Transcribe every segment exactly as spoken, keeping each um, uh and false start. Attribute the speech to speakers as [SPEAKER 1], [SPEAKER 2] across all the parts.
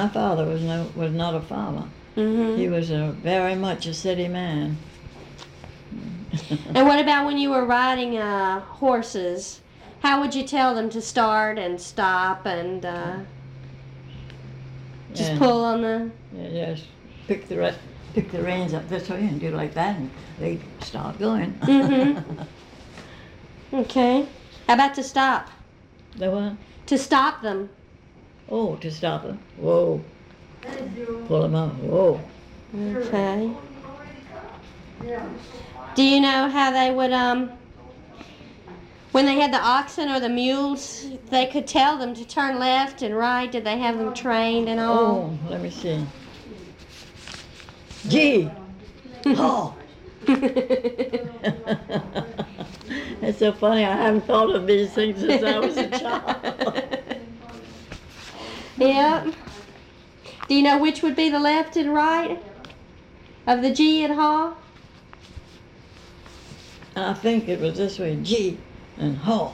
[SPEAKER 1] my father was no was not a farmer.
[SPEAKER 2] Mm-hmm.
[SPEAKER 1] He was a very much a city man.
[SPEAKER 2] And what about when you were riding uh, horses? How would you tell them to start and stop and uh, just
[SPEAKER 1] Yeah.
[SPEAKER 2] pull on the?
[SPEAKER 1] Yeah, yes, pick the re- pick the reins up this way and do like that, and they start going.
[SPEAKER 2] Mm-hmm. Okay. How about to stop?
[SPEAKER 1] The what?
[SPEAKER 2] To stop them.
[SPEAKER 1] Oh, to stop them. Whoa. Pull them up. Whoa.
[SPEAKER 2] Okay. Do you know how they would, um, when they had the oxen or the mules, they could tell them to turn left and right? Did they have them trained and all?
[SPEAKER 1] Oh, let me see. Gee. Oh. It's so funny. I haven't thought of these things since I was a child.
[SPEAKER 2] Yep. Do you know which would be the left and right of the G and haw?
[SPEAKER 1] I think it was this way. Gee and haw.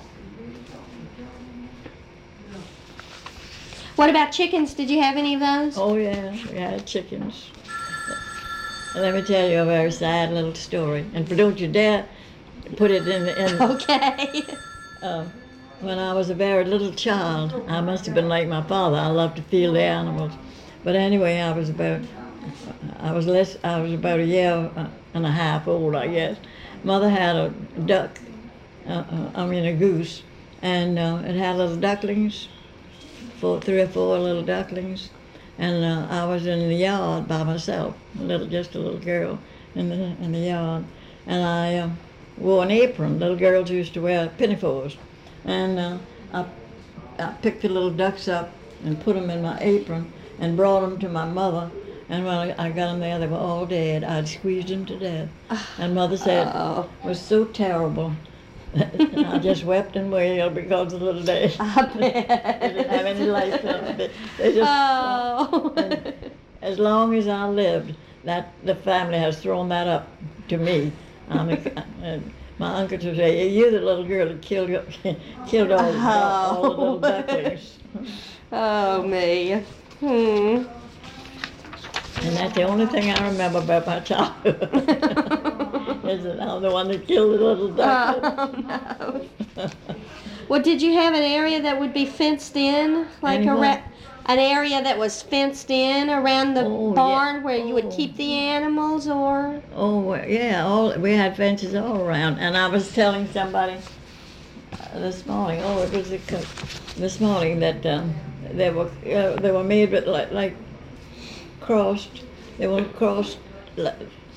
[SPEAKER 2] What about chickens? Did you have any of those?
[SPEAKER 1] Oh yeah, we had chickens. And let me tell you a very sad little story. And for don't you dare put it in the in.
[SPEAKER 2] Okay.
[SPEAKER 1] Uh, when I was a very little child, I must have been like my father. I loved to feel the animals. But anyway, I was about, I was less, I was about a year and a half old, I guess. Mother had a duck, uh, uh, I mean a goose, and uh, it had little ducklings, four, three or four little ducklings, and uh, I was in the yard by myself, a little, just a little girl in the in the yard, and I uh, wore an apron. Little girls used to wear pinafores. And uh, I, I picked the little ducks up and put them in my apron and brought them to my mother. And when I, I got them there, they were all dead. I'd squeezed them to death. And Mother said
[SPEAKER 2] Oh.
[SPEAKER 1] it was so terrible. I just wept and wailed because of the little days.
[SPEAKER 2] I bet.
[SPEAKER 1] They didn't have any life in them. They, they just,
[SPEAKER 2] Oh.
[SPEAKER 1] and as long as I lived, that the family has thrown that up to me. I'm a, and my uncle would say, "You're the little girl that killed killed all, all the little ducklings."
[SPEAKER 2] Oh, me. Hmm.
[SPEAKER 1] And that's the only thing I remember about my childhood. Is that I'm the one that killed the little ducklings.
[SPEAKER 2] Oh, no. Well, did you have an area that would be fenced in? Like
[SPEAKER 1] Any
[SPEAKER 2] a
[SPEAKER 1] what?
[SPEAKER 2] ra- an area that was fenced in around the
[SPEAKER 1] Oh, yeah.
[SPEAKER 2] barn where you would
[SPEAKER 1] Oh.
[SPEAKER 2] keep the animals, or?
[SPEAKER 1] Oh well, yeah, all we had fences all around, and I was telling somebody uh, this morning. Oh, it was a, co- this morning that um, they were uh, they were made with like like crossed. They were crossed. Like,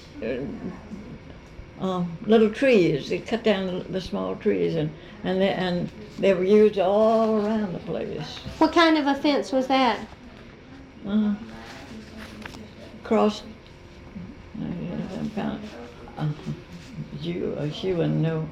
[SPEAKER 1] uh, um, little trees. They cut down the, the small trees, and and they, and they were used all around the place.
[SPEAKER 2] What kind of a fence was that?
[SPEAKER 1] Uh, crossed. Uh, some kind of, uh, you, uh, she wouldn't know.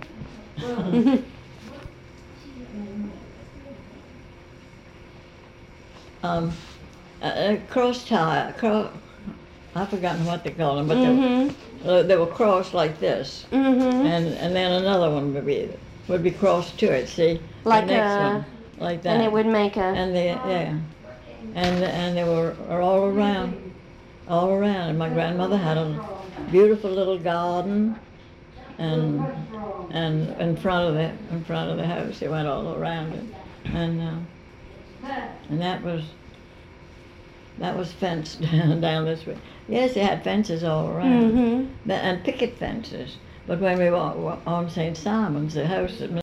[SPEAKER 1] um, a, a cross tie. Cross, I've forgotten what they call them, but
[SPEAKER 2] Mhm.
[SPEAKER 1] they, were, uh, they were crossed like this,
[SPEAKER 2] Mm-hmm.
[SPEAKER 1] and and then another one would be would be crossed to it. See,
[SPEAKER 2] Like
[SPEAKER 1] the next
[SPEAKER 2] a-
[SPEAKER 1] one, like that.
[SPEAKER 2] And it would make a.
[SPEAKER 1] And they, yeah, and and they were are all around, all around. And my grandmother had a beautiful little garden, and and in front of the in front of the house, they went all around it, and uh, and that was that was fenced down this way. Yes, they had fences all around,
[SPEAKER 2] Mm-hmm.
[SPEAKER 1] and picket fences. But when we were on Saint Simon's, the house that